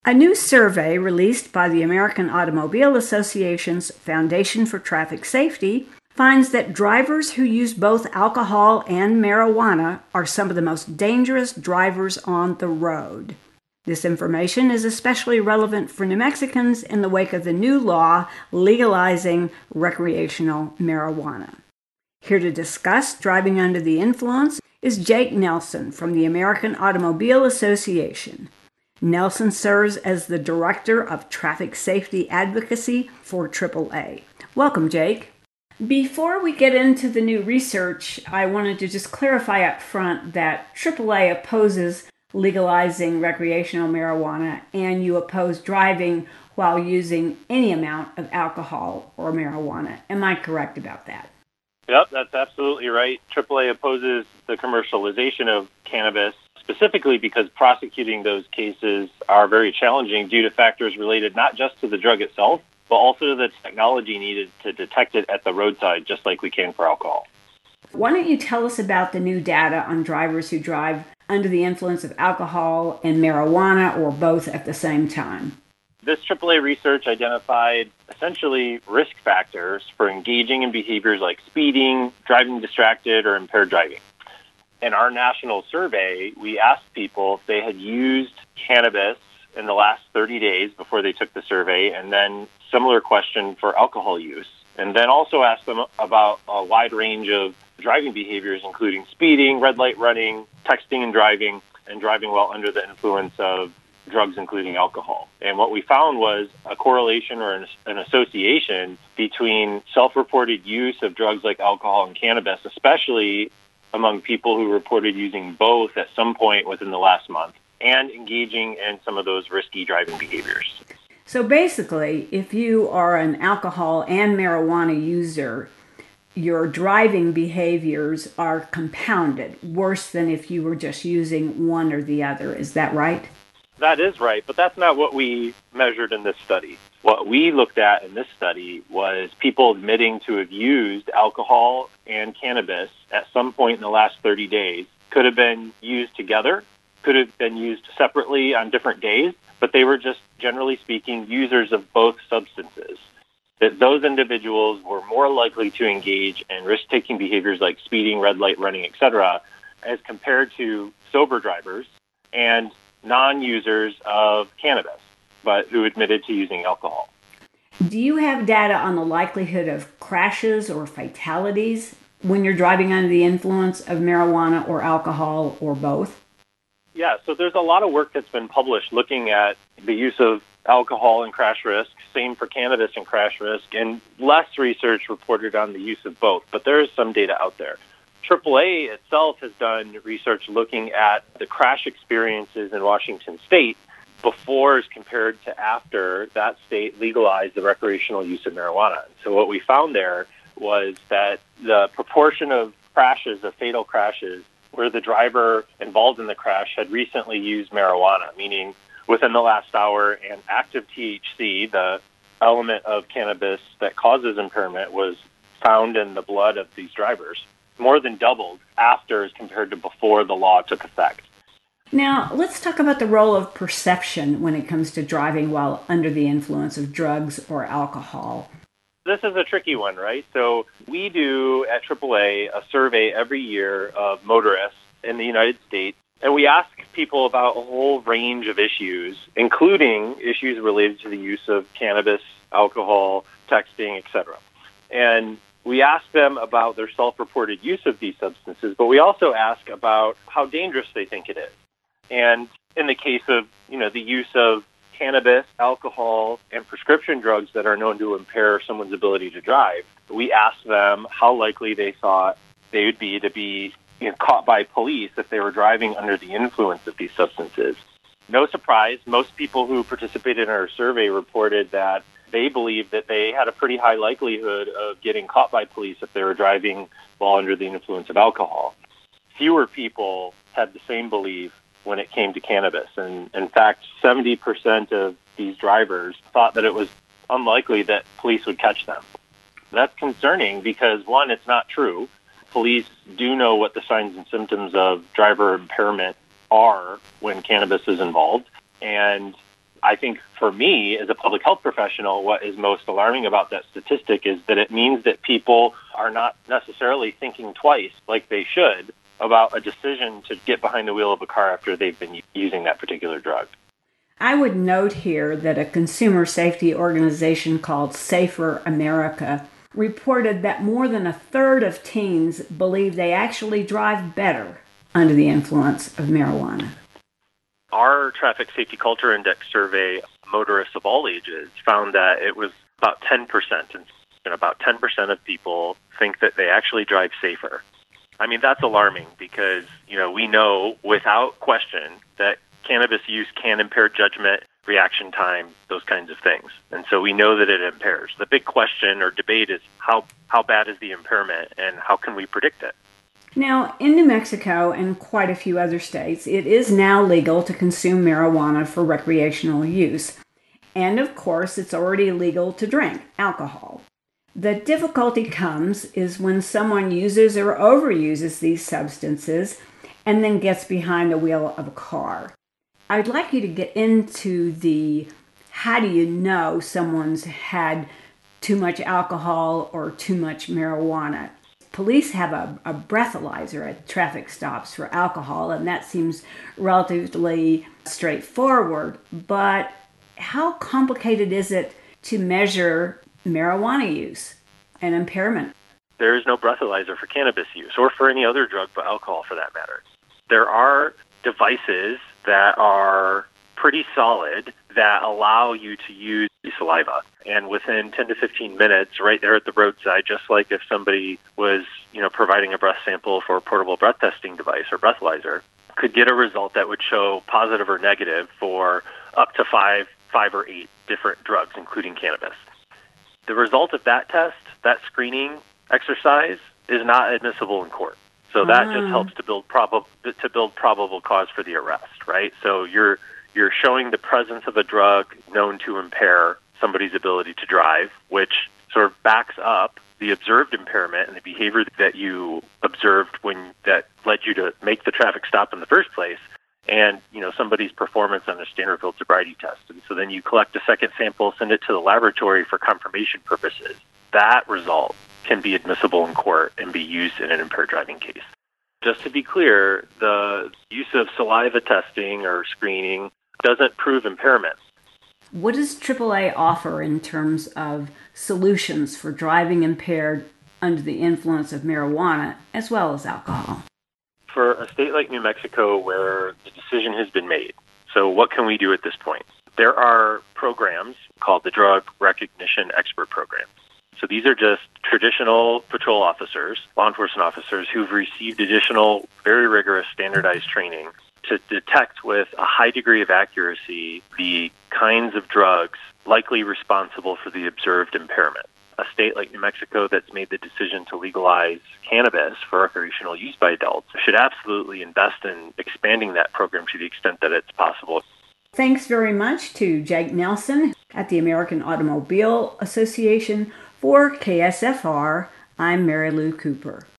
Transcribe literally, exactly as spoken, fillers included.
A new survey released by the American Automobile Association's Foundation for Traffic Safety finds that drivers who use both alcohol and marijuana are some of the most dangerous drivers on the road. This information is especially relevant for New Mexicans in the wake of the new law legalizing recreational marijuana. Here to discuss driving under the influence is Jake Nelson from the American Automobile Association. Nelson serves as the Director of Traffic Safety Advocacy for triple A. Welcome, Jake. Before we get into the new research, I wanted to just clarify up front that triple A opposes legalizing recreational marijuana, and you oppose driving while using any amount of alcohol or marijuana. Am I correct about that? Yep, that's absolutely right. triple A opposes the commercialization of cannabis, specifically because prosecuting those cases are very challenging due to factors related not just to the drug itself, but also to the technology needed to detect it at the roadside, just like we can for alcohol. Why don't you tell us about the new data on drivers who drive under the influence of alcohol and marijuana, or both at the same time? This triple A research identified essentially risk factors for engaging in behaviors like speeding, driving distracted, or impaired driving. In our national survey, we asked people if they had used cannabis in the last thirty days before they took the survey, and then similar question for alcohol use. And then also asked them about a wide range of driving behaviors, including speeding, red light running, texting and driving, and driving while under the influence of drugs, including alcohol. And what we found was a correlation or an, an association between self-reported use of drugs like alcohol and cannabis, especially among people who reported using both at some point within the last month, and engaging in some of those risky driving behaviors. So basically, if you are an alcohol and marijuana user, your driving behaviors are compounded, worse than if you were just using one or the other. Is that right? That is right, but that's not what we measured in this study. What we looked at in this study was people admitting to have used alcohol and cannabis at some point in the last thirty days. Could have been used together, could have been used separately on different days, but they were just, generally speaking, users of both substances. That those individuals were more likely to engage in risk-taking behaviors like speeding, red light running, et cetera, as compared to sober drivers and non-users of cannabis, but who admitted to using alcohol. Do you have data on the likelihood of crashes or fatalities when you're driving under the influence of marijuana or alcohol or both? Yeah, so there's a lot of work that's been published looking at the use of alcohol and crash risk, same for cannabis and crash risk, and less research reported on the use of both, but there is some data out there. triple A itself has done research looking at the crash experiences in Washington State before as compared to after that state legalized the recreational use of marijuana. So what we found there was that the proportion of crashes, of fatal crashes, where the driver involved in the crash had recently used marijuana, meaning within the last hour, and active T H C, the element of cannabis that causes impairment, was found in the blood of these drivers, more than doubled after as compared to before the law took effect. Now, let's talk about the role of perception when it comes to driving while under the influence of drugs or alcohol. This is a tricky one, right? So we do at triple A a survey every year of motorists in the United States, and we ask people about a whole range of issues, including issues related to the use of cannabis, alcohol, texting, et cetera. And we ask them about their self-reported use of these substances, but we also ask about how dangerous they think it is. And in the case of, you know, the use of cannabis, alcohol, and prescription drugs that are known to impair someone's ability to drive, we ask them how likely they thought they would be to be, you know, caught by police if they were driving under the influence of these substances. No surprise, most people who participated in our survey reported that they believed that they had a pretty high likelihood of getting caught by police if they were driving while under the influence of alcohol. Fewer people had the same belief when it came to cannabis. And in fact, seventy percent of these drivers thought that it was unlikely that police would catch them. That's concerning because, one, it's not true. Police do know what the signs and symptoms of driver impairment are when cannabis is involved. And I think for me, as a public health professional, what is most alarming about that statistic is that it means that people are not necessarily thinking twice like they should about a decision to get behind the wheel of a car after they've been using that particular drug. I would note here that a consumer safety organization called Safer America reported that more than a third of teens believe they actually drive better under the influence of marijuana. Our Traffic Safety Culture Index survey, motorists of all ages, found that it was about ten percent, and about ten percent of people think that they actually drive safer. I mean, that's alarming because, you know, we know without question that cannabis use can impair judgment, reaction time, those kinds of things. And so we know that it impairs. The big question or debate is how, how bad is the impairment and how can we predict it? Now, in New Mexico and quite a few other states, it is now legal to consume marijuana for recreational use. And of course, it's already legal to drink alcohol. The difficulty comes is when someone uses or overuses these substances and then gets behind the wheel of a car. I'd like you to get into the how do you know someone's had too much alcohol or too much marijuana. Police have a, a breathalyzer at traffic stops for alcohol, and that seems relatively straightforward. But how complicated is it to measure marijuana use and impairment? There is no breathalyzer for cannabis use or for any other drug but alcohol for that matter. There are devices that are pretty solid that allow you to use saliva. And within ten to fifteen minutes, right there at the roadside, just like if somebody was, you know, providing a breath sample for a portable breath testing device or breathalyzer, could get a result that would show positive or negative for up to five, five or eight different drugs, including cannabis. The result of that test, that screening exercise, is not admissible in court. So that Ah. just helps to build prob- to build probable cause for the arrest, right? So you're you're showing the presence of a drug known to impair somebody's ability to drive, which sort of backs up the observed impairment and the behavior that you observed when that led you to make the traffic stop in the first place, and you know somebody's performance on a standard field sobriety test. And so then you collect a second sample, send it to the laboratory for confirmation purposes. That result can be admissible in court and be used in an impaired driving case. Just to be clear, the use of saliva testing or screening doesn't prove impairment. What does triple A offer in terms of solutions for driving impaired under the influence of marijuana as well as alcohol? For a state like New Mexico where the decision has been made, so what can we do at this point? There are programs called the Drug Recognition Expert Program. So these are just traditional patrol officers, law enforcement officers who've received additional, very rigorous, standardized training to detect with a high degree of accuracy the kinds of drugs likely responsible for the observed impairment. A state like New Mexico that's made the decision to legalize cannabis for recreational use by adults should absolutely invest in expanding that program to the extent that it's possible. Thanks very much to Jake Nelson at the American Automobile Association. For K S F R, I'm Mary Lou Cooper.